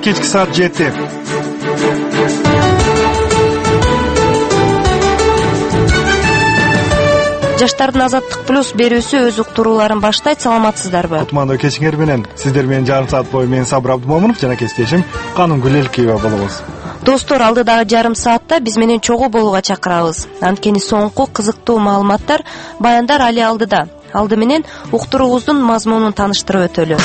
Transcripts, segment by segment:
кечки саат 7. Жаштардын Азаттык плюс берүүсү өз уктурууларын баштайт. Саламатсыздарбы? Кутмандуу кечиңер менен сиздер менен жарым саат бою мен Сабыр Абдымомунов жана кесиптешим Канымгүл Элкиева болобуз. Достор, алдыдагы жарым саатта биз менен чогуу болууга чакырабыз. Анткени соңку кызыктуу маалыматтар, баяндар али алдыда. Алды менен уктуруубуздун мазмунун тааныштырып өтөлү.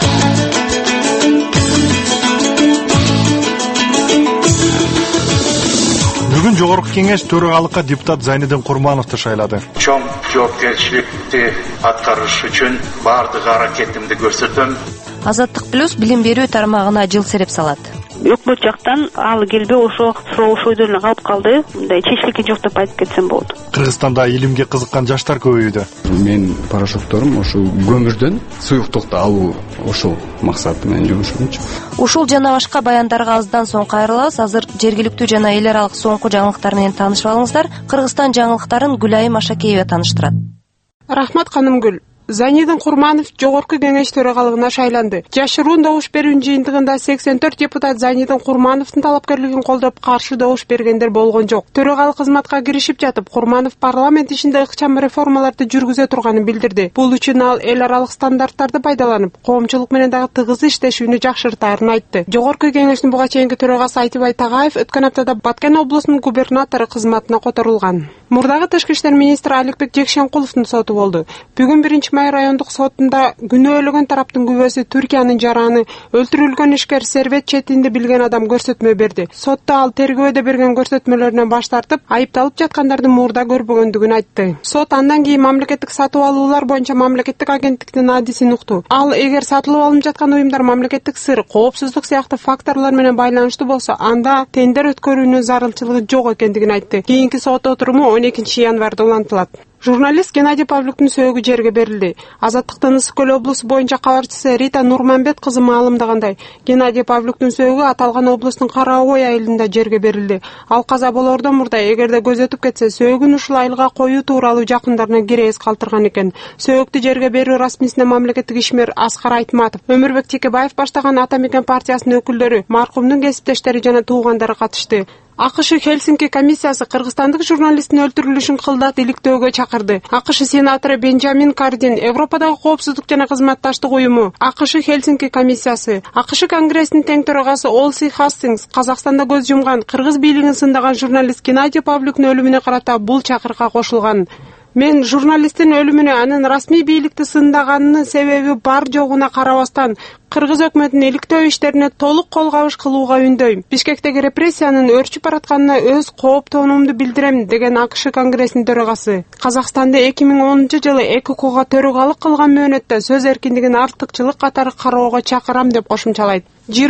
Бүгүн Жогорку Кеңеш төрагалыкка депутат Зайнидин Курмановду шайлады. Чоң жоопкерчиликти аткарыш үчүн бардык аракетимди көрсөтөм. Азаттык плюс билим берүү тармагына жыл сереп салат. Өкмөт жактан ал келбей ошо суроо ошойдон эле калып калды. Мындай чечилики жок деп айтып кетсем болот. Кыргызстанда илимге кызыккан жаштар көбөйдү. Мен порошокторум ошо көмүрдөн суюктукту алуу ошол максаты менен жумуш жүрмүнчү. Ушул жана башка баяндарга аздан соң кайрылабыз. Азыр жергиликтүү жана эл аралык соңку жаңылыктар менен таанышып алыңыздар. Кыргызстан жаңылыктарын Гүлайым Ашакеева тааныштырат. Рахмат Канымгүл. Зайнидин Курманов Жогорку Кеңеш төрагалыгына шайланды. Жашыруун добуш берүү жыйынтыгында 84 депутат Зайнидин Курмановдун талапкерлигин колдоп, каршы добуш бергендер болгон жок. Төрагалык кызматка киришип жатып, Курманов парламент ишинде ыкчам реформаларды жүргүзө турганын билдирди. Бул үчүн ал эл аралык стандарттарды пайдаланып, коомчулук менен дагы тыгыз иштешүүнү жакшыртаарын айтты. Жогорку Кеңештин буга чейинки төрагасы Айтыбай Тагаев өткөн аптада Баткен облусунун губернатору кызматына которулган. Мурдагы тышкы иштер министри Аликбек Жекшенкуловдун соту болду. Бүгүн 1-май райондук сотунда күнөөлөгөн тараптын күбөсү Түркиянын жараны өлтүрүлгөн ишкер Сервет четинди билген адам көрсөтмө берди. Сотто ал тергөөдө берген көрсөтмөлөрүнөн баш тартып, айыпталып жаткандардын мурда көрбөгөндүгүн айтты. Сот андан кийин мамлекеттик сатып алуулар боюнча мамлекеттик агенттиктин адисин укту. Ал эгер сатылып алынып жаткан уюмдар мамлекеттик сыр, коопсуздук сыяктуу факторлор менен байланыштуу болсо, анда тендер өткөрүүнүн зарылчылыгы жок экендигин айтты. Кийинки сот отуруму 12 январда улантылат. Журналист Геннадий Павлюктун сөөгү жерге берилди. Азаттыктын Ысык Көл облусу боюнча кабарчысы Рита Нурманбет кызы маалымдагандай, Геннадий Павлюктун сөөгү аталган облустун Кара Ой айылында жерге берилди. Ал каза болоордон мурда эгерде көз өтүп кетсе, сөөгүн ушул айылга коюу тууралуу жакындарына кирээз калтырган экен. Сөөгүктү жерге берүү расмисине мамлекеттик ишмер Аскар Айтматов, Өмүрбек Текебаев баштаган Ата Мекен партиясынын өкүлдөрү, маркумдун кесиптештери жана туугандары катышты. АКШ Хельсинки комиссиясы кыргызстандык журналисттин өлтүрүлүшүн кылдат иликтөөгө чакырды. АКШ сенатору Бенджамин Кардин, Европадагы коопсуздук жана кызматташтык уюму, АКШ Хельсинки комиссиясы, АКШ конгрессинин тең төрагасы Олси Хастингс, Казакстанда көз жумган, кыргыз бийлигин сындаган журналист Геннадий Павлюктун өлүмүнө карата бул чакырыкка кошулган. Мен журналисттин өлүмүнө анын расмий бийликти сындаганынын себеби бар жогуна карабастан, кыргыз өкмөтүнүн иликтөө иштерине толук колгабыш кылууга үндөйм. Бишкектеги репрессиянын өрчүп баратканына өз кооптонуумду билдирем, деген АКШ конгрессинин төрагасы. Казакстанда 2010-жылы ЭКО-га төрагалык кылган мөөнөттө сөз эркиндигин артыкчылык катары кароого чакырам деп кошумчалайт.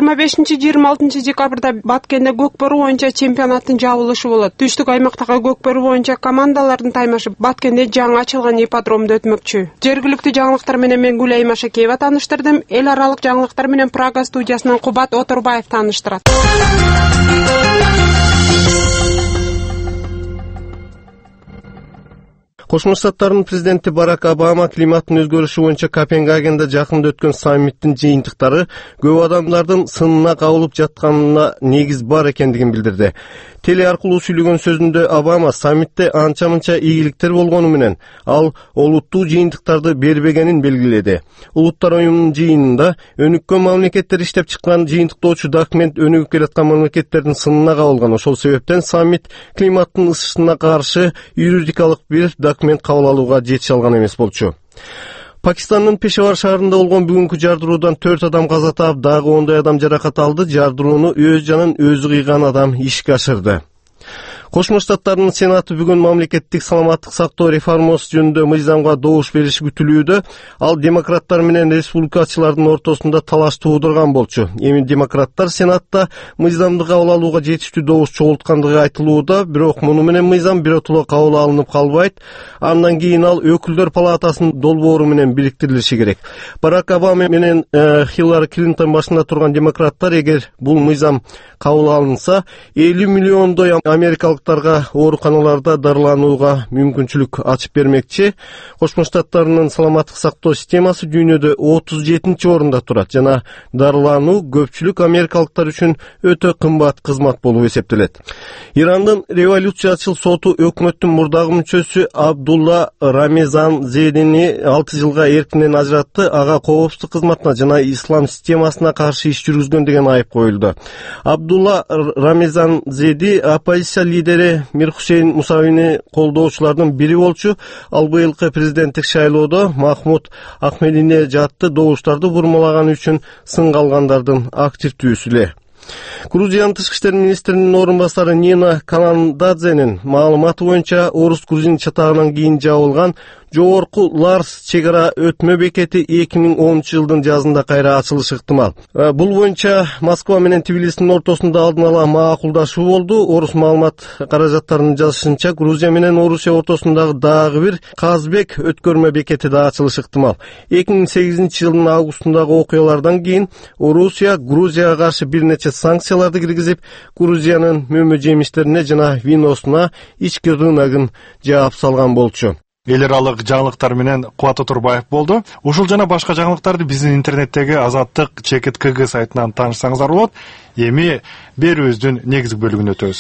25-26 декабрда Баткенде көкбөрү боюнча чемпионаттын жабылышы болот. Түштүк аймактагы көкбөрү боюнча командалардын таймашы Баткенде жаңы ачылган ипподромдо өтмөкчү. Жергиликтүү жаңылыктар менен мен Гүлайым Ашакеева тааныштырдым. Эл аралык жаңылыктар менен Прага студиясынан Кубат Оторбаев тааныштырат. Кошмо Штаттардын президенти Барак Обама климаттын өзгөрүшү боюнча Копенгагенде жакында өткөн саммиттин жыйынтыктары көп адамдардын сынына кабылып жатканына негиз бар экендигин билдирди. Теле аркылуу сүйлөгөн сөзүндө Обама саммитте анча-мынча ийгиликтер болгону менен ал олуттуу жыйынтыктарды бербегенин белгиледи. Улуттар уюмунун жыйынында өнүккөн мамлекеттер иштеп чыккан жыйынтыктоочу документ өнүгүп келаткан мамлекеттердин сынына кабылган. Ошол себептен саммит климаттын ысышына каршы юридикалык бир документ кабыл алууга жетише алган эмес болчу. Пакистандын Пешавар шаарында болгон бүгүнкү жардыруудан 4 адам каза таап, дагы 10 адам жаракат алды. Жардырууну өз жанын өзү кыйган адам ишке ашырды. Кошмо Штаттардын Сенаты бүгүн мамлекеттик саламаттык сактоо реформасы жөнүндө мыйзамга добуш бериши күтүлүүдө. Ал демократтар менен республикачылардын ортосунда талаш туудурган болчу. Эми демократтар Сенатта мыйзамды кабыл алууга жетиштүү добуш чогулткандыгы айтылууда, бирок муну менен мыйзам биротоло кабыл алынып калбайт. Андан кийин ал өкүлдөр палатасынын долбоору менен бириктирилиши керек. Барак Обама менен Хиллари Клинтон башында турган демократтар эгер бул мыйзам кабыл алынса, 50 миллиондой америкалык депутаттарга ооруканаларда дарыланууга мүмкүнчүлүк ачып бермекчи. Кошмо Штаттарынын саламаттык сактоо системасы дүйнөдө 37-чи орунда турат жана дарылануу көпчүлүк америкалыктар үчүн өтө кымбат кызмат болуп эсептелет. Ирандын революциячыл соту өкмөттүн мурдагы мүчөсү Абдулла Рамезанзедени 6 жылга эркинен ажыратты. Ага коопсуздук кызматына жана ислам системасына каршы иш жүргүзгөн деген айып коюлду. Абдулла Рамезанзеди оппозиция лидери Мир Хусейн Мусавини колдоочулардын бири болчу. Ал быйылкы президенттик шайлоодо Махмуд Ахмедине жатты добуштарды бурмалаганы үчүн сынга алгандардын активдүүсү эле. Грузиянын тышкы иштер министринин орун басары Нина Канандадзенин маалыматы боюнча орус-грузин чатагынан кийин жабылган жогорку Ларс чегара өтмө бекети 2010-жылдын жазында кайра ачылышы ыктымал. Бул боюнча Москва менен Тбилисинин ортосунда алдын ала макулдашуу болду. Орус маалымат каражаттарынын жазышынча Грузия менен Орусия ортосундагы дагы бир Казбек өткөрмө бекети да ачылышы ыктымал. 2008-жылдын августундагы окуялардан кийин Орусия Грузияга каршы бир нече санкцияларды киргизип, Грузиянын мөмө жемиштерине жана виносуна ички рыногун жаап салган болчу. Эл аралык жаңылыктар менен Кубат Отурбаев болду. Ушул жана башка жаңылыктарды биздин интернеттеги Азаттык ЧКТК сайтынан таанышсаңыздар болот. Эми берүүбүздүн негизги бөлүгүнө өтөбүз.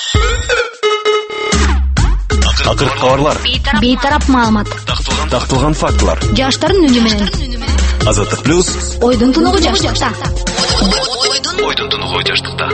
Акыркы кабарлар, бейтарап маалымат, такталган фактылар, жаштардын үнү менен. Азаттык плюс ойдун тунугу жаштыкта. Ойдун тунугу жаштыкта.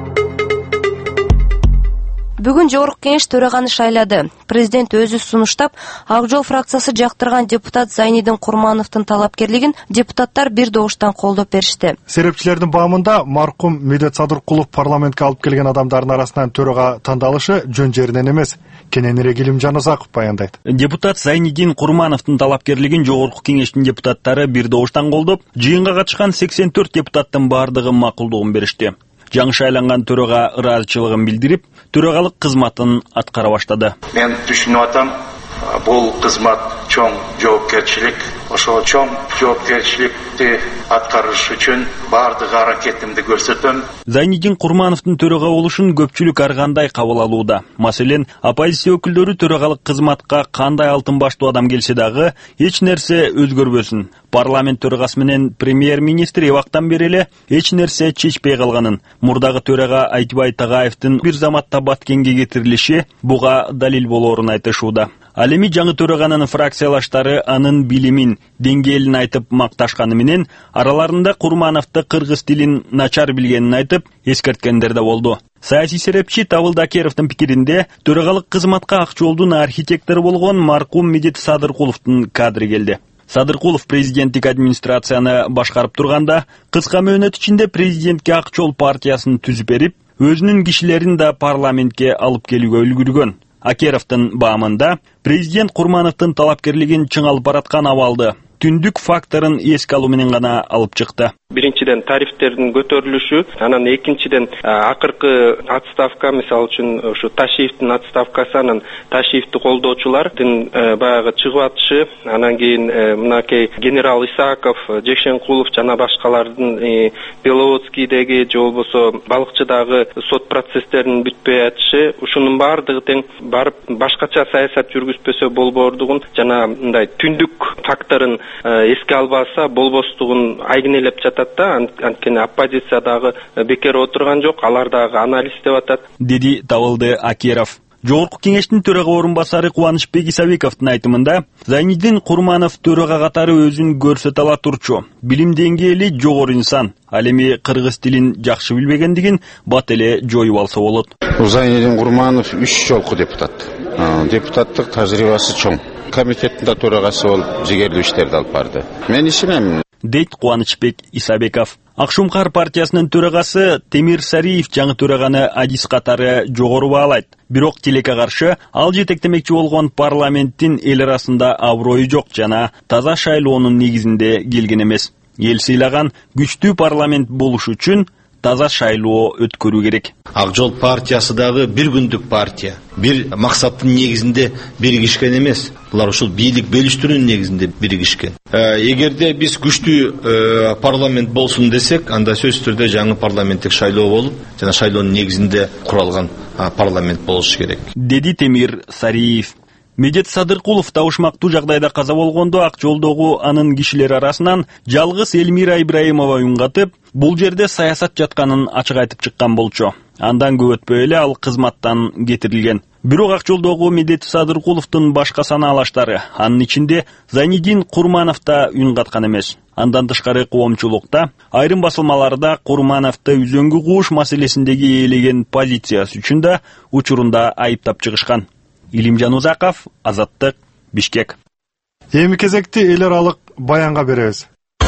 Бүгүн жогорку кеңеш төраганы шайлады. Президент өзү сунуштап, Ак Жол фракциясы жактырган депутат Зайнидин Курмановдун талапкерлигин депутаттар бир добуштан колдоп беришти. Серепчилердин баамында маркум Медет Садыркулов парламентке алып келген адамдардын арасынан төрага тандалышы жөн жеринен эмес. Кененирээк Илимжан Узаков баяндайт. Депутат Зайнидин Курмановдун талапкерлигин жогорку кеңештин депутаттары бир добуштан колдоп, жыйынга катышкан 84 депутаттын бардыгы макулдугун беришти. Жаңы шайланган төрага ыраазычылыгын билдирип, төрагалык кызматын аткара баштады. Мен түшүнүп атам, бул кызмат чоң жоопкерчилик. Ошол чоң жоопкерчиликти аткарыш үчүн бардык аракетимди көрсөтөм. Зайнидин Курмановдун төрага болушун көпчүлүк ар кандай кабыл алууда. Маселен, оппозиция өкүлдөрү төрагалык кызматка кандай алтын баштуу адам келсе дагы эч нерсе өзгөрбөсүн. Парламент төрагасы менен премьер-министр эбактан бери эле эч нерсе чечпей калганын, мурдагы төрага Айтбай Тагаевдин бир заматта Баткенге кетирилиши буга далил болоорун айтышууда. Ал эми жаңы төраганын фракциялаштары анын билимин, деңгээлин айтып макташканы менен араларында Курмановду кыргыз тилин начар билгенин айтып эскерткендер да болду. Саясий серепчи Табыл Дакеровдун пикиринде төрагалык кызматка Ак Жолдун архитектору болгон маркум Медет Садыркуловдун кадры келди. Садыркулов президенттик администрацияны башкарып турганда, кыска мөөнөт ичинде президентке Ак Жол партиясын түзүп берип, өзүнүн кишилерин да парламентке алып келүүгө үлгүргөн. Акеровдун баамында президент Курмановдун талапкерлигин чыңалып бараткан абалды түндүк факторун эске алуу менен гана алып чыкты. Биринчиден тарифтердин көтөрүлүшү, анан экинчиден акыркы отставка, мисалы үчүн ушу Ташиевдин отставкасы, анан Ташиевди колдоочулардын баягы чыгып атышы, анан кийин мынакей генерал Исаков, Жекшенкулов жана башкалардын Беловодскийдеги же болбосо Балыкчыдагы сот процесстеринин бүтпөй атышы, ушунун баардыгы тең барып башкача саясат жүргүзбөсө болбоордугун жана мындай түндүк факторун эске албаса болбостугун айгинелеп жатат. Анткени оппозиция дагы бекер отурган жок, алар дагы анализ деп атат, деди Табылды Акеров. Жогорку кеңештин төрага орун басары Кубанычбек Исабековдун айтымында, Зайнидин Курманов төрага катары өзүн көрсөтө ала турчу. Билим деңгээли жогору инсан. Ал эми кыргыз тилин жакшы билбегендигин бат эле жоюп алса болот. Зайнидин Курманов 3 жолку депутат. Депутаттык тажрыйбасы чоң. Комитеттин да төрагасы болуп, жигерлүү иштерди алып барды. Мен ишенем, дейт Кубанычбек Исабеков. Акшумкар партиясынын төрагасы Темир Сариев жаңы төраганы адис катары жогору баалайт. Бирок тилекке каршы ал жетектемекчи болгон парламенттин эл арасында аброю жок жана таза шайлоонун негизинде келген эмес. Эл сыйлаган күчтүү парламент болуш үчүн таза шайлоо өткөрүү керек. Ак жол партиясы дагы бир күндүк партия, бир максаттын негизинде биригишкен эмес. Булар ушул бийлик бөлүштүрүүнүн негизинде биригишкен. Эгерде биз күчтүү парламент болсун десек, анда сөзсүз түрдө жаңы парламенттик шайлоо болуп, жана шайлоонун негизинде куралган парламент болушу керек. Деди Темир Сариев. Медет Садыркулов табышмактуу жагдайда каза болгондо ак жолдогу анын кишилери арасынан жалгыз Элмира Ибраимова үн катып, бул жерде саясат жатканын ачык айтып чыккан болчу. Андан көп өтпөй эле ал кызматтан кетирилген. Бирок ак жолдогу Медет Садыркуловдун башка санаалаштары, анын ичинде Зайнидин Курманов да үн каткан эмес. Андан тышкары коомчулукта айрым басылмаларда Курмановду үзөңгү кууш маселесиндеги ээлеген позициясы үчүн да учурунда айыптап чыгышкан. Илимжан Узаков, Азаттык, Бишкек. Эми кезекти эл аралык баянга беребиз.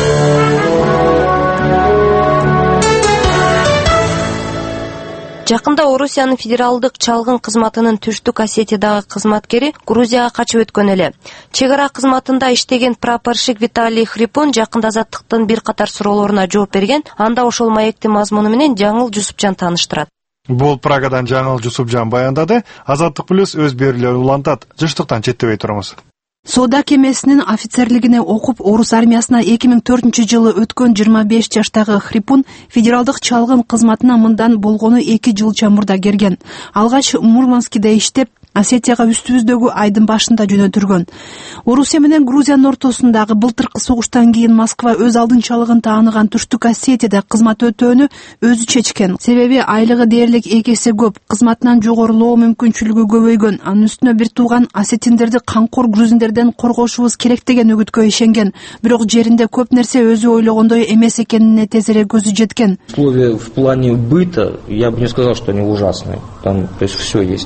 Жакында Орусиянын федералдык чалгын кызматынын Түштүк Осетиядагы кызматкери Грузияга качып өткөн эле. Чек ара кызматында иштеген прапорщик Виталий Хрипун жакында Азаттыктын бир катар суроолоруна жооп берген. Анда ошол маектин мазмуну менен Жаңыл Жусупжан тааныштырат. Бул Прагадан Жаңыл Жусупжан баяндады. Азаттык плюс өз берүүлөрүн улантат. Жыштыктан четтебей турабыз. Соода кемесинин офицерлигине окуп, орус армиясына 2004-жылы өткөн 25 жаштагы Хрипун федералдык чалгын кызматына мындан болгону 2 жыл чамурда келген. Алгач Мурманскиде иштеп, Осетияга үстүбүздөгү айдын башында жөнөтүлгөн. Орусия менен Грузиянын ортосундагы былтыркы согуштан кийин Москва өз алдынчалыгын тааныган Түштүк Осетияда кызмат өтөөнү өзү чечкен. Себеби айлыгы дээрлик 2 эсе көп, кызматынан жогорулоо мүмкүнчүлүгү көбөйгөн. Анын үстүнө бир тууган осетиндерди канкор грузиндерден коргошубуз керек деген үгүткө ишенген. Бирок жеринде көп нерсе өзү ойлогондой эмес экенине тезирээк көзү жеткен. Условия в плане быта, я бы не сказал, что они ужасные. Там, то есть, все есть.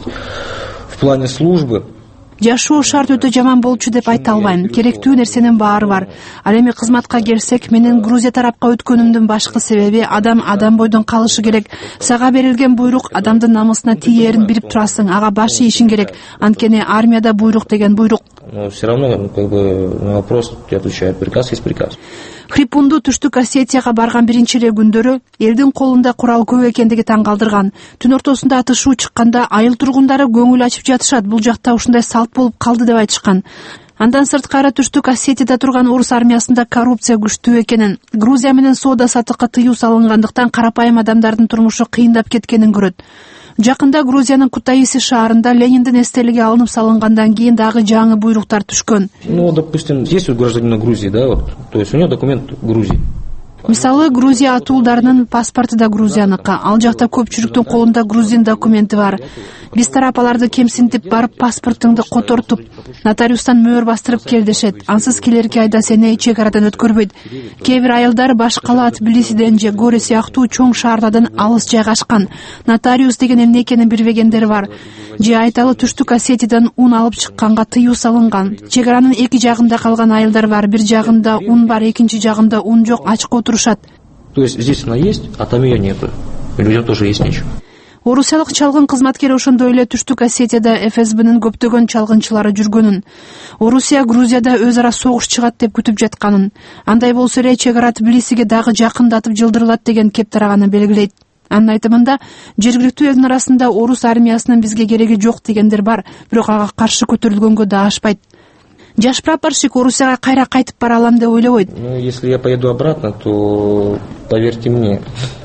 В плане службы жашоо шарт өтө жаман болчу деп айта албайм. Керектүү нерсенин баары бар. Ал эми кызматка келсек, менин Грузия тарапка өткөнүмдүн башкы себеби адам бойдон калышы керек. Сага берилген буйрук адамдын намысына тиерин билип турасың, ага баш ийишиң керек. Анткени армияда буйрук деген буйрук. Но все равно как бы на вопрос отвечает: приказ есть приказ. Хрипунду Түштүк Осетияга барган биринчи эле күндөрү элдин колунда курал көп экендиги таң калтырган. Түн ортосунда атышуу чыкканда айыл тургундары көңүл ачып жатышат. Бул жакта ушундай салт болуп калды деп айтышкан. Андан сырткары Түштүк Осетияда турган орус армиясында коррупция күчтүү экенин, Грузия менен соода саттыкка тыюу салынгандыктан карапайым адамдардын турмушу кыйындап кеткенин көрөт. Жакында Грузиянын Кутаиси шаарында Лениндин эстелиги алынып салынгандан кийин дагы жаңы буйруктар түшкөн. Ну, допустим, есть у гражданина Грузии, да, вот, то есть у него документ Грузии. Мисалы, Грузия атуулдарынын паспорту да Грузияныкы. Ал жакта көпчүлүктүн колунда грузин документи бар. Биз тарап аларды кемсинтип барып паспортуңду котортуп, нотариустан мөөр бастырып кел дешет. Ансыз келерки айда сени чек арадан өткөрбөйт. Кээ бир айылдар Башкала, Тбилисиден же Горе сыяктуу чоң шаарлардан алыс жайгашкан. Нотариус деген эмне экенин билбегендер бар. Же айталы Түштүк Осетиядан ун алып чыкканга тыюу салынган. Чек аранын эки жагында калган айылдар бар. Бир жагында ун бар, экинчи жагында ун жок, ачык отурушат. То есть здесь она есть, а там ее нету. И людям тоже есть нечего. Орусиялык чалгын кызматкери ошондой эле Түштүк Осетияда ФСБнын көптөгөн чалгынчылары жүргөнүн, Орусия Грузияда өз ара согуш чыгат деп күтүп жатканын, андай болсо эле чек ара Тбилисиге дагы жакындатып жылдырылат деген кеп тараганын белгилейт. Анын айтымында, жергиликтүү элдин арасында орус армиясынын бизге кереги жок дегендер бар, бирок ага каршы көтөрүлгөнгө да ашпайт. Жаш прапорщик Орусияга кайра кайтып бара алам деп ойлобойт. Ну, если я поеду обратно, то поверьте мне,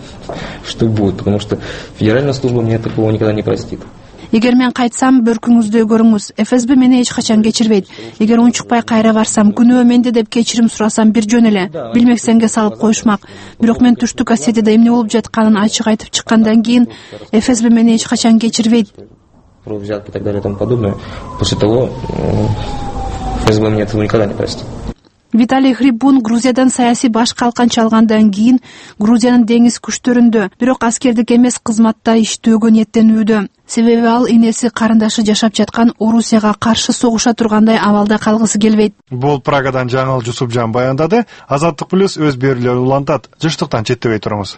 что будет, потому что федеральная служба мне такого никогда не простит. Эгер мен кайтсам, бөркүңүздү көрүңүз. ФСБ мени эч качан кечирбейт. Эгер унчукпай кайра барсам, күнөө менде деп кечирим сурасам бир жөн эле, билмексенге салып коюшмак. Бирок мен Түштүк Осетияда эмне болуп жатканын ачык айтып чыккандан кийин ФСБ мени эч качан кечирбейт. Про взятки и так далее и тому подобное. После того ФСБ мне этого никогда не простит. Виталий Хрипун Грузиядан саясий баш калканча алгандан кийин Грузиянын деңиз күчтөрүндө, бирок аскердик эмес кызматта иштөөгө ниеттенүүдө. Себеби ал инеси карындашы жашап жаткан Орусияга каршы согуша тургандай абалда калгысы келбейт. Бул Прагадан Жаңыл Жусупжан баяндады. Азаттык плюс өз берүүлөрүн улантат. Жыштыктан четтебей турабыз.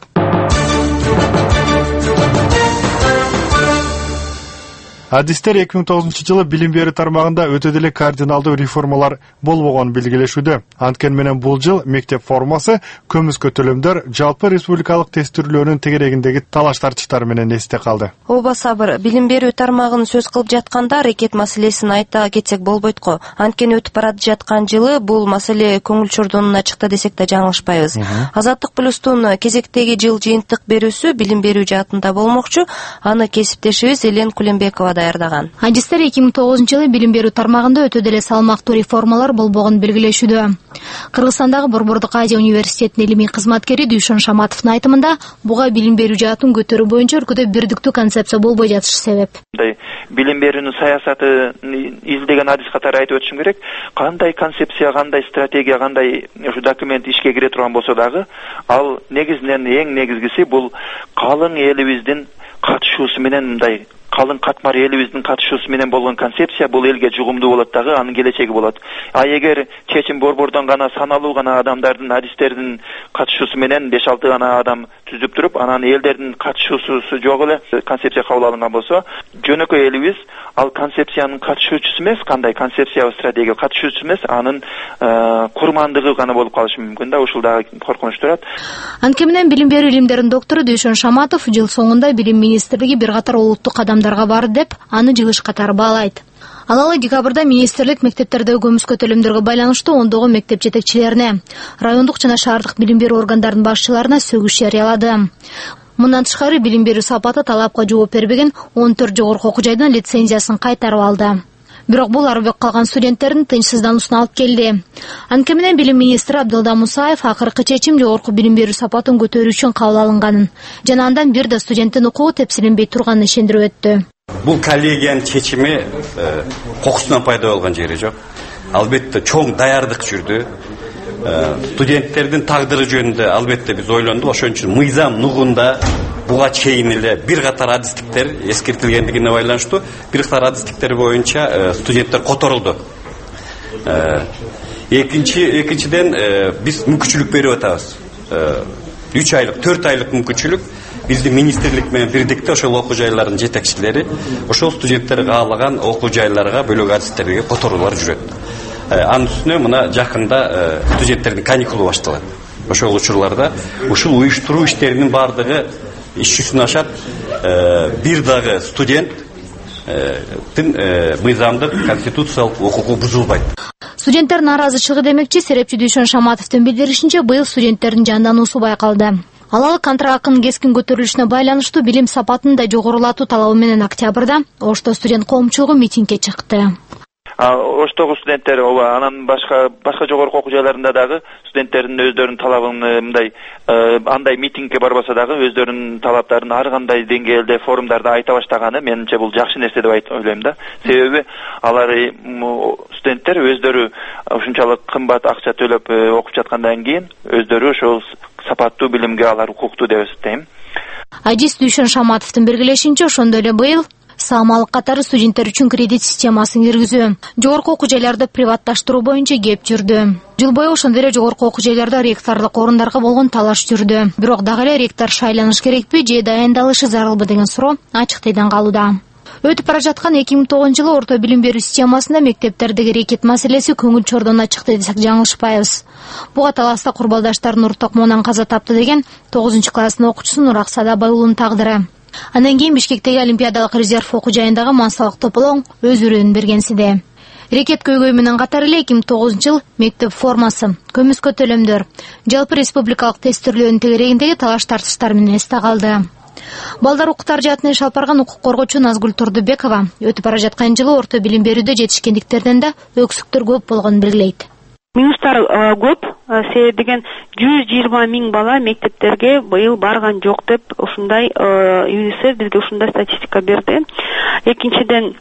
Адистер 2009-жылы билим берүү тармагында өтө деле кардиналдуу реформалар болбогонун белгилешүүдө. Анткени менен бул жыл мектеп формасы, көмүскө төлөмдөр жалпы республикалык тестирлөөнүн тегерегиндеги талаш тартыштар менен эсте калды. Оба сабыр, билим берүү тармагын сөз кылып жатканда рекет маселесин айта кетсек болбойт го. Анткени өтүп барат жаткан жылы бул маселе көңүл чордонуна чыкты десек да жаңылышпайбыз. Азаттык плюстун кезектеги жыл жыйынтык берүүсү билим берүү жаатында болмокчу. Аны кесиптешибиз Элен Кулембекова даярдаган. Адистер 2009-жылы билим берүү тармагында өтө деле салмактуу реформалар болбогонун белгилешүүдө. Кыргызстандагы Борбордук Азия университетинин илимий кызматкери Дүйшөн Шаматовдун айтымында, буга билим берүү жаатын көтөрүү боюнча өлкөдө бирдиктүү концепция болбой жатышы себеп. Билим берүүнүн саясаты издеген адис катары айтып өтүшүм керек. Кандай концепция, кандай стратегия, кандай ушу документ ишке кире турган болсо дагы, ал негизинен эң негизгиси бул калың элибиздин катышуусу менен мындай калың катмар элибиздин катышуусу менен болгон концепция бул элге жугумдуу болот дагы, анын келечеги болот. А эгер чечим борбордон гана саналуу гана адамдардын, адистердин катышуусу менен 5-6 гана адам түзүп туруп, анан элдердин катышуусу жок эле концепция кабыл алынган болсо, жөнөкөй элибиз ал концепциянын катышуучусу эмес, кандай концепция стратегия катышуучусу эмес, анын курмандыгы гана болуп калышы мүмкүн да, ушул дагы коркунуч турат. Анткени менен билим берүү илимдеринин доктору Дүйшөн Шаматов жыл соңунда билим министрлиги бир катар олуттук кадамдарга барды деп, аны жылыш катары баалайт. Ал декабрда министрлик мектептердеги көмүскө төлөмдөргө байланыштуу ондогон мектеп жетекчилерине, райондук жана шаардык билим берүү органдарынын башчыларына сөгүш жарыялады. Мындан тышкары билим берүү сапаты талапка жооп бербеген 14 жогорку окуу жайдын лицензиясын кайтарып алды. Бирок бул арбек калган студенттердин тынчсыздануусуна алып келди. Анткени менен билим министри Абдылда Мусаев акыркы чечим жогорку билим берүү сапатын көтөрүү үчүн кабыл алынганын жана андан бир да студенттин укугу тепсиленбей турганын ишендирип өттү. Бул коллегиянын чечими кокусунан пайда болгон жери жок. Албетте чоң даярдык жүрдү. Студенттердин тагдыры жөнүндө албетте биз ойлондук. Ошон үчүн мыйзам нугунда буга чейин эле бир катар адистиктер эскертилгендигине байланыштуу бир катар адистиктер боюнча студенттер которулду. Экинчиден биз мүмкүнчүлүк берип атабыз. 3 айлык, 4 айлык мүмкүнчүлүк биздин министрлик менен бирдикте ошол окуу жайлардын жетекчилери ошол студенттерге каалаган окуу жайларга бөлөк адистерге которуулар жүрөт. Анын үстүнө мына жакында студенттердин каникулу башталат. Ошол учурларда ушул уюштуруу иштеринин бардыгы иш жүзүнө ашат. Бир дагы студенттин мыйзамдык конституциялык укугу бузулбайт. Студенттер нааразычылыгы демекчи, серепчи Дүйшөн Шаматовдун билдиришинче, быйыл студенттердин жандануусу байкалды. Ал контрактынын кескин көтөрүлүшүнө байланыштуу билим сапатын да жогорулатуу талабы менен октябрда Ошто студент коомчулугу митингге чыкты. Оштогу студенттер анан башка жогорку окуу жайларында дагы студенттердин өздөрүнүн талабын мындай андай митингге барбаса дагы өздөрүнүн талаптарын ар кандай деңгээлде форумдарда айта баштаганы менимче бул жакшы нерсе деп ойлойм да. Себеби алар студенттер өздөрү ушунчалык кымбат акча төлөп окуп жаткандан кийин өздөрү ошол сапаттуу билимге алар укуктуу деп эсептейм. Адис Дүйшөн Шаматовдун белгилешинче, ошондой эле быйыл саамалык катары студенттер үчүн кредит системасын киргизүү, жогорку окуу жайларды приватташтыруу боюнча кеп жүрдү. Жыл бою ошондой эле жогорку окуу жайларда ректорлук орундарга болгон талаш жүрдү. Бирок дагы эле ректор шайланыш керекпи же дайындалышы зарылбы деген суроо ачык тийден калууда. Өтүп бара жаткан 2009-жылы орто билим берүү системасында мектептердеги рекет маселеси көңүл чордонуна чыкты десек жаңылышпайбыз. Буга таласта курбалдаштар Нур Токмонан каза тапты деген 9-класстын окуучусу Нурак Садабай уулунун тагдыры. Андан кийин Бишкектеги Олимпиадалык резерв окуу жайындагы массалык тополоң өз үрөөнүн бергенсиде. Рекет көйгөй менен катар эле 2009-жыл мектеп формасы, көмүскө төлөмдөр, жалпы республикалык тестирлөөнүн тегерегиндеги талаш тартыштар менен эсте калды. Балдар укуктар жаатына иш алып барган укук коргоочу Назгүл Турдубекова өтүп бара жаткан жылы орто билим берүүдө жетишкендиктерден да өксүктөр көп болгонун белгилейт. Минустар көп, себеби деген 120 миң бала мектептерге быйыл барган жок деп ушундай ЮНИСЕФ бизге ушундай статистика берди. Экинчиден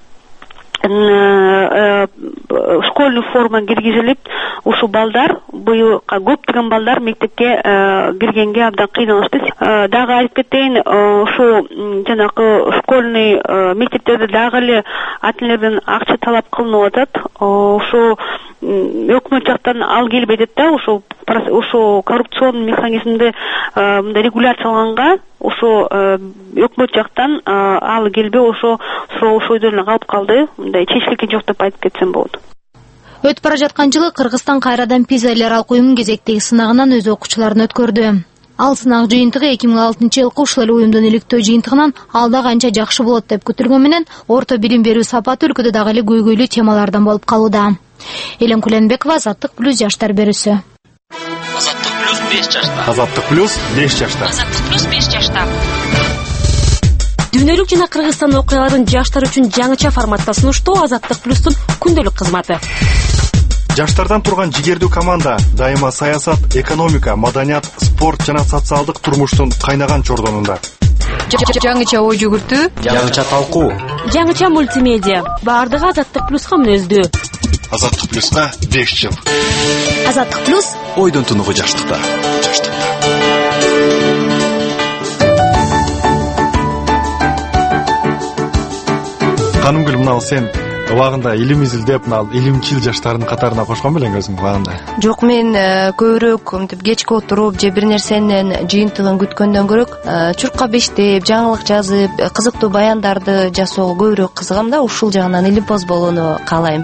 школьный форма киргизилип, ушу балдар быйыл көптөгөн балдар мектепке киргенге абдан кыйналышты. Дагы айтып кетейин, ушу жанагы школьный мектептерде дагы эле ата-энелерден акча талап кылынып атат. Ушу өкмөт жактан ал келбей атат да, ушу коррупционный механизмди мындай регуляцияланганга ошо өкмөт жактан ал келбей ошо суроо ошол жерде калып калды. Мындай чечилген жок деп айтып кетсем болот. Өтүп бара жаткан жылы Кыргызстан кайрадан PISA аралык уюмдун кезектеги сынагынан өз окуучуларын өткөрдү. Ал сынак жыйынтыгы 2006-жылкы ушул эле уюмдун иликтөө жыйынтыгынан алда канча жакшы болот деп күтүлгөн менен орто билим берүү сапаты өлкөдө дагы эле көйгөйлүү темалардан болуп калууда. Элен Куленбекова, Азаттык плюс жаштар берүүсү. Азаттык плюс 5 жашта. Азаттык плюс 5 жашта. Азаттык плюс 5 жашта. Дүйнөлүк жана Кыргызстан окуяларын жаштар үчүн жаңыча форматта сунуштоо Азаттык плюстун күндөлүк кызматы. Жаштардан турган жигердүү команда дайыма саясат, экономика, маданият, спорт жана социалдык турмуштун кайнаган чордонунда. Жаңыча ой жүгүртүү, жаңыча талкуу, жаңыча мультимедиа. Баардыгы Азаттык плюска мүнөздүү. Азаттык плюска 5 жыл. Азаттык плюс ойдон тунугу жаштыкта. Канымгүл, мына сен убагында илим изилдеп, мына илимчил жаштардын катарына кошкон белең өзүң убагында? Жок, мен көбүрөөк мынтип кечке отуруп же бир нерсенин жыйынтыгын күткөндөн көрөк чуркка бештеп, жаңылык жазып, кызыктуу баяндарды жасоого көбүрөөк кызыгам да, ушул жагынан илимпоз болууну каалайм.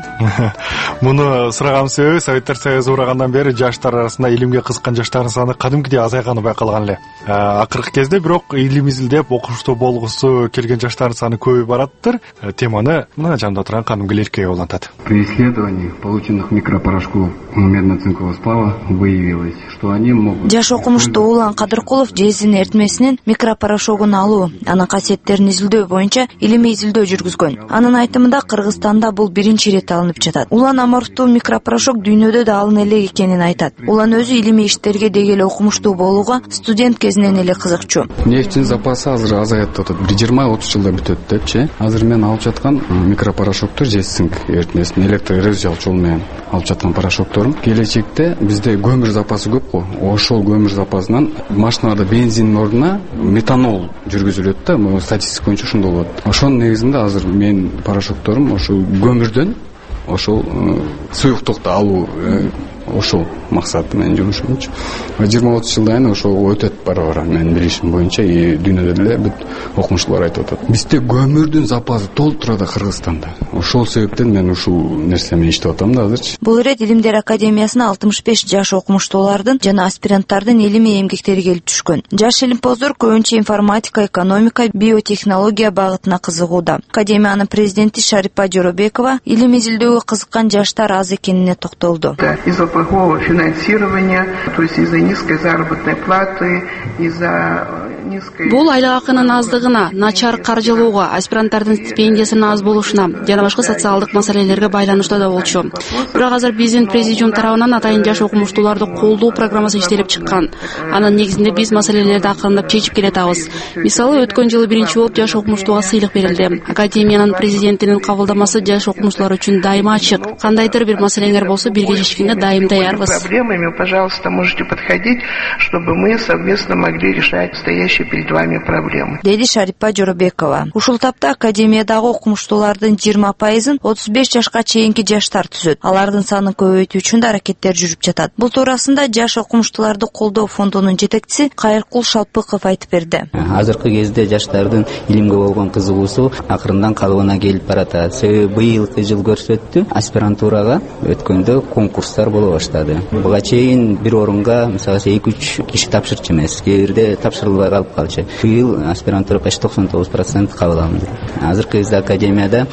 Муну сураган себеби Советтер Союзу урагандан бери жаштар арасында илимге кызыккан жаштардын саны кадимкидей азайганы байкалган эле. Акыркы кезде бирок илим изилдеп, окуштуу болгусу келген жаштардын саны көбөйүп бараттыр. Теманы мына жанымда турган Канымгүл Эркеева улантат. При исследовании полученных микропорошков медно-цинкового сплава выявилось, что они могут... Жаш окумуштуу Улан Кадыркулов жезин эритмесинин микропорошогун алуу, анын касиеттерин изилдөө боюнча илимий изилдөө жүргүзгөн. Анын айтымында Кыргызстанда бул биринчи ирет алынып жатат. Улан аморфтуу микропорошок дүйнөдө да алын эле экенин айтат. Улан өзү илимий иштерге дегеле окумуштуу болууга студент кезинен эле кызыкчу. Нефтин запасы азыр азаяп атат. 20-30 жылда бүтөт депчи. Азыр мен алып жаткан микропорошоктор жесинг эритмесин электроэрозиялык жол менен алып жаткан порошокторум. Келечекте бизде көмүр запасы көп го. Ошол көмүр запасынан машиналарда бензиндин ордуна метанол жүргүзүлөт да. Бул статистика боюнча ошондой болот. Ошонун негизинде азыр мен порошокторум ошол көмүрдөн ошол суюктукту алуу ошол максаты менен жумушумчу. 20-30 жылдан ошол өтөт бара-бара менин билишим боюнча дүйнөдө деле бүт окумуштуулар айтып атат. Бизде көмүрдүн запасы толуп турат Кыргызстанда. Ошол себептен мен ушул нерсе менен иштеп атам да азырчы. Бул ирет Илимдер академиясына 65 жаш окумуштуулардын жана аспиранттардын илимий эмгектери келип түшкөн. Жаш илимпоздор көбүнчө информатика, экономика, биотехнология багытына кызыгууда. Академиянын президенти Шарипа Жоробекова илим изилдөөгө кызыккан жаштар аз экенине токтолду. Из-за плохого финансирования, то есть из-за низкой заработной платы, из-за низкой... Бул айлык акынын аздыгына, начар каржылууга, аспиранттардын стипендиясынын аз болушуна, жана башка социалдык маселелерге байланыштуу да болчу. Бирок азыр биздин президиум тарабынан атайын жаш окумуштууларды колдоо программасы иштелип чыккан. Анын негизинде биз маселелерди акырындап чечип келатабыз. Мисалы, өткөн жылы биринчи болуп жаш окумуштууга сыйлык берилди. Академиянын президентинин кабылдамасы жаш окумуштуулар үчүн дайыма ачык. Кандайдыр бир маселеңер болсо бирге чечкенге дайым даярбыз. Проблемами, пожалуйста, можете подходить, чтобы мы совместно могли решать стоящие перед вами проблемы. Деди Шарипа Жоробекова. Ушул тапта академиядагы окумуштуулардын 20%-ын 35 жашка чейинки жаштар түзөт. Алардын санын көбөйтүү үчүн да аракеттер жүрүп жатат. Бул туурасында жаш окумуштууларды колдоо фондунун жетекчиси Кайыркул Шалпыков айтып берди. Азыркы кезде жаштардын илимге болгон кызыгуусу акырындан калыбына келип баратат. Себеби быйылкы жыл көрсөттү, аспирантурага өткөндө конкурстар боло баштады. Буга чейин бир орунга мисалы 2-3 киши тапшырчу эмес, кээ бирде тапшырылбай калып калчу. Быйыл аспирантурага 99% кабыл алынды. Азыркы кезде академияда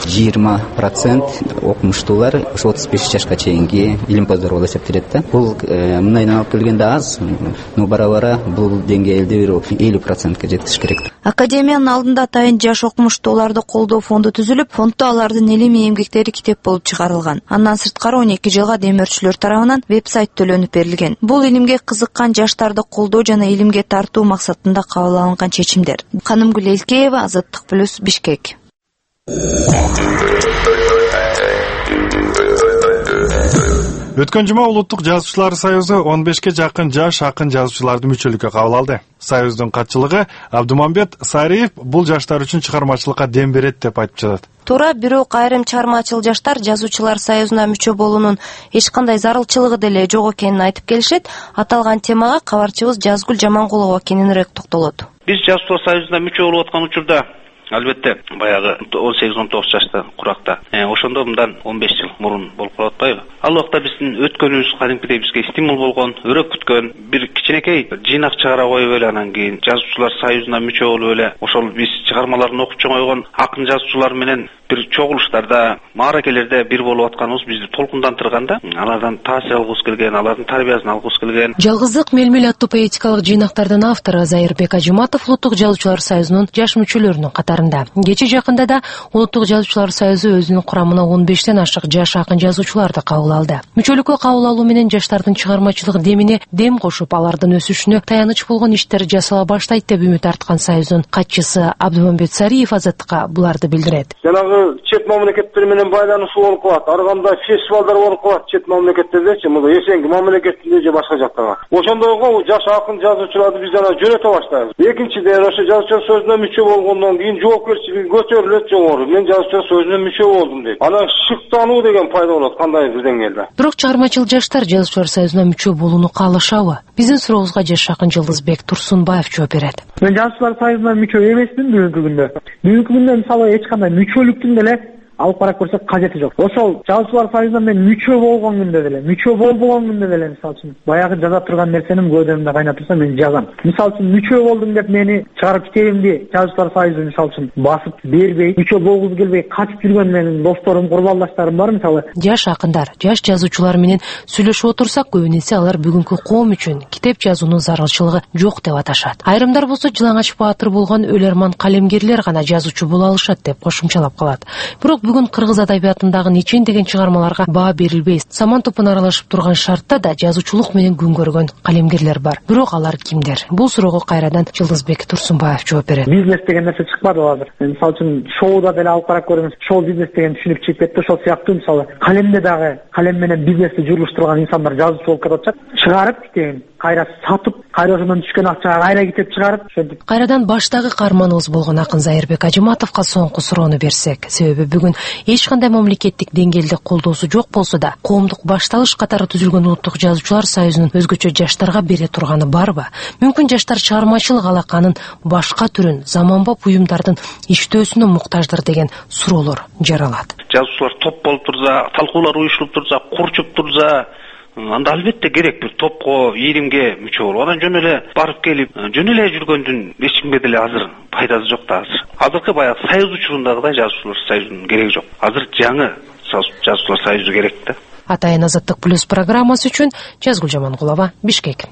20% окумуштуулар ошо 35 жашка чейинки илимпоздор болуп эсептелет да. Бул мындайдан алып келгенде аз, но бара-бара бул деңгээлди 50%ке жеткириш керек. Академиянын алдында атайын жаш окумуштууларды колдоо фонду түзүлүп, фонддо алардын илимий эмгектери китеп болуп чыгарылган. Андан сырткары 12 жылга демөөрчүлөр тарабынан веб-сайт төлөнүп берилген. Бул илимге кызыккан жаштарды колдоо жана илимге тартуу максатында кабыл алынган чечимдер. Канымгүл Эркеева, Азаттык плюс, Бишкек. Өткөн жума Улуттук жазуучулар союзу 15ке жакын жаш акын жазуучуларды мүчөлүккө кабыл алды. Союздун катчылыгы Абдумамбет Сариев бул жаштар үчүн чыгармачылыкка дем берет деп айтып жатат. Туура, бирок айрым чыгармачыл жаштар жазуучулар союзуна мүчө болуунун эч кандай зарылчылыгы деле жок экенин айтып келишет. Аталган темага кабарчыбыз Жазгүл Жамангулова кененирээк токтолот. Биз жазуучулар союзуна мүчө болуп аткан учурда албетте баягы 18-19 жашта куракта. Ошондо мындан 15 жыл мурун болуп калып атпайбы? Ал убакта биздин өткөнүбүз кадимкидей бизге стимул болгон, өрөк күткөн бир кичинекей жыйнак чыгара коюп эле анан кийин жазуучулар союзуна мүчө болуп эле ошол биз чыгармаларын окуп чоңойгон акын жазуучулар менен бир чогулуштарда, мааракелерде бир болуп атканыбыз бизди толкундантырганда, алардан таасир алгыбыз келген, алардын тарбиясын алгыбыз келген. Жалгыздык мелмел аттуу поэтикалык жыйнактардын автору Зайырбек Ажыматов Улуттук жазуучулар союзунун жаш мүчөлөрүнүн катарында. Кечээ жакында да Улуттук жазуучулар союзу өзүнүн курамына 15тен ашык жаш акын жазуучуларды кабыл алды. Мүчөлүккө кабыл алуу менен жаштардын чыгармачылык демине дем кошуп, алардын өсүшүнө таяныч болгон иштер жасала баштайт деп үмүт арткан союздун катчысы Абдумамбет Сариев Азаттыкка буларды билдирет. Чет мамлекеттер менен байланышы болуп калат. Ар кандай фестивалдар болуп калат чет мамлекеттердечи, мына эсенки мамлекетинде же башка жактагы. Ошондойго жаш акын жазуучуларды биз жана жөнөтө баштайбыз. Экинчиден, ошо жазуучулар союзуна мүчө болгондон кийин жоопкерчилиги көтөрүлөт жогору. Мен жазуучулар союзуна мүчө болдум дейт. Анан шыктануу деген пайда болот кандайдыр деңгээлде. Бирок чыгармачыл жаштар жазуучулар союзуна мүчө болууну каалашабы? Биздин сурообузга жаш акын Жылдызбек Турсунбаев жооп берет. Мен жазуучулар союзуна мүчө эмесмин бүгүнкү күндө. Бүгүнкү күндө мисалы эч кандай мүчөлүктүн деле алып карап көрсөк кажети жок. Ошол жазуучулар союзуна мен мүчө болгон күндө деле, мүчө болбогон күндө деле мисалы үчүн баягы жаза турган нерсенин көзүмдө кайнап турса мен жазам. Мисалы үчүн мүчө болдум деп мени чыгарып китебимди жазуучулар союзу мисалы үчүн басып бербей, мүчө болгусу келбей качып жүргөн менин досторум, курбалдаштарым бар мисалы. Жаш акындар, жаш жазуучулар менен сүйлөшүп отурсак, көбүнесе алар бүгүнкү коом үчүн китеп жазуунун зарылчылыгы жок деп аташат. Айрымдар болсо Жылаңач баатыр болгон өлөрман калемгерлер гана жазуучу боло алышат деп кошумчалап калат. Бирок бүгүн кыргыз адабиятындагы нечендеген чыгармаларга баа берилбей, саман топун аралашып турган шартта да жазуучулук менен күн көргөн калемгерлер бар. Бирок алар кимдер? Бул суроого кайрадан Жылдызбек Турсунбаев жооп берет. Бизнес деген нерсе чыкпады азыр. Мисалы үчүн шоуда деле алып карап көрүңүз. Шоу бизнес деген түшүнүк чыгып кетти. Ошол сыяктуу мисалы калемде дагы калем менен бизнести жүргүзүштүргөн инсандар жазуучу болуп кетип атышат. Чыгарып китебин кайра сатып, кайра ошондон түшкөн акчага кайра китеп чыгарып, ошентип. Кайрадан баштагы каарманыбыз болгон акын Зайырбек Ажыматовго соңку суроону берсек, себеби бүгүн эч кандай мамлекеттик деңгээлде колдоосу жок болсо да, коомдук башталыш катары түзүлгөн Улуттук жазуучулар союзунун өзгөчө жаштарга бере турганы барбы? Мүмкүн жаштар чыгармачылык алаканын башка түрүн, заманбап уюмдардын иштөөсүнө муктаждыр деген суроолор жаралат. Жазуучулар топ болуп турса, талкуулар уюшулуп турса, курчуп турса, анда албетте керек бир топко, ийримге мүчө болуп, анан жөн эле барып келип, жөн эле жүргөндүн эч кимге деле азыр пайдасы жок да азыр. Азыркы баягы союз учурундагыдай жазуучулар союзунун кереги жок. Азыр жаңы жазуучулар союзу керек да. Атайын Азаттык плюс программасы үчүн Жазгүл Жамангулова, Бишкек.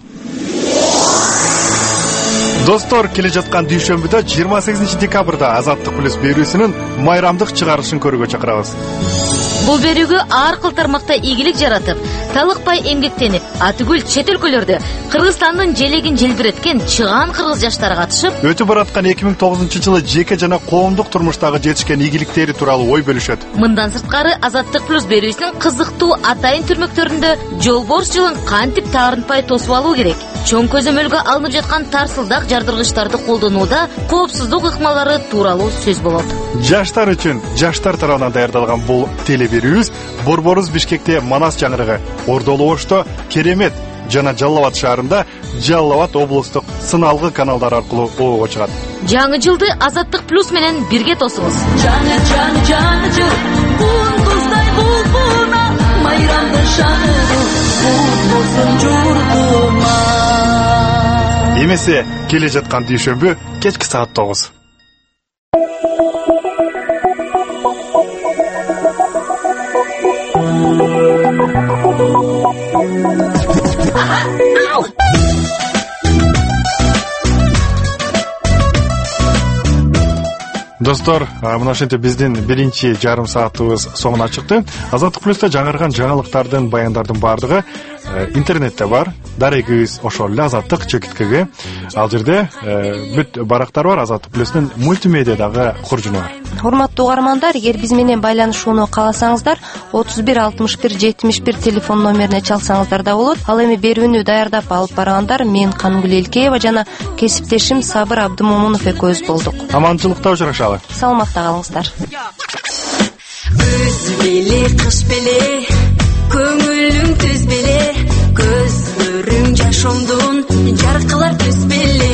Достор, келе жаткан дүйшөмбүдө 28 декабрда Азаттык плюс берүүсүнүн майрамдык чыгарышын көрүүгө чакырабыз. Бул берүүгө ар кыл тармакта ийгилик жаратып, талыкпай эмгектенип, атүгүл чет өлкөлөрдө Кыргызстандын желегин желбиреткен чыган кыргыз жаштары катышып, өтүп бараткан 2009-жылы жеке жана коомдук турмуштагы жетишкен ийгиликтери тууралуу ой бөлүшөт. Мындан сырткары Азаттык плюс берүүсүнүн кызыктуу атайын түрмөктөрүндө жолборс жылын кантип таарынтпай тосуп алуу керек, чоң көзөмөлгө алынып жаткан тарсылдак жардыргычтарды колдонууда коопсуздук ыкмалары тууралуу сөз болот. Жаштар үчүн жаштар тарабынан даярдалган бул телеберүүбүз Борборус Бишкекте Манас жаңырыгы, Ордолуу Ошто Керемет жана Жалал Абад шаарында Жалал Абад облустук сыналгы каналдар аркылуу оого чыгат. Жаңы жылды Азаттык плюс менен бирге тосуңуз. Жаңы жыл, кундуздай булбуна, майрамдын шаңы, болсун журтума. Эмесе келе жаткан дүйшөмбү кечки саат 9. Достор, мына ошентип биздин биринчи жарым саатыбыз соңуна чыкты. Азаттык плюста жаңырган жаңылыктардын, баяндардын баардыгы интернетте бар. Дарегибиз ошол эле Азаттык чекиткеге. Ал жерде бүт барактар бар. Азаттык плюстун мультимедиадагы куржуну бар. Урматтуу угармандар, эгер биз менен байланышууну кааласаңыздар 31 61 71 телефон номерине чалсаңыздар да болот. Ал эми берүүнү даярдап алып баргандар мен Кангүл Элкеева жана кесиптешим Сабыр Абдымомунов экөөбүз болдук. Аманчылыкта учурашалы. Саламатта калыңыздар. Күз беле, кыш беле, көңүлүң түз беле, көзлөрүң жашомдун жаркылар түз беле.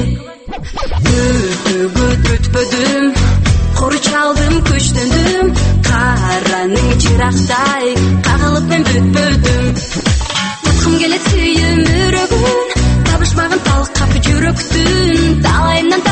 Өтпөдүм, кор чалдым, күчтөндүм, караның чырактай кагылып мен бүтпөдүм. Таткым келет сүйүм өрөгүн, табышмаган талкап жүрөктүн, талайынан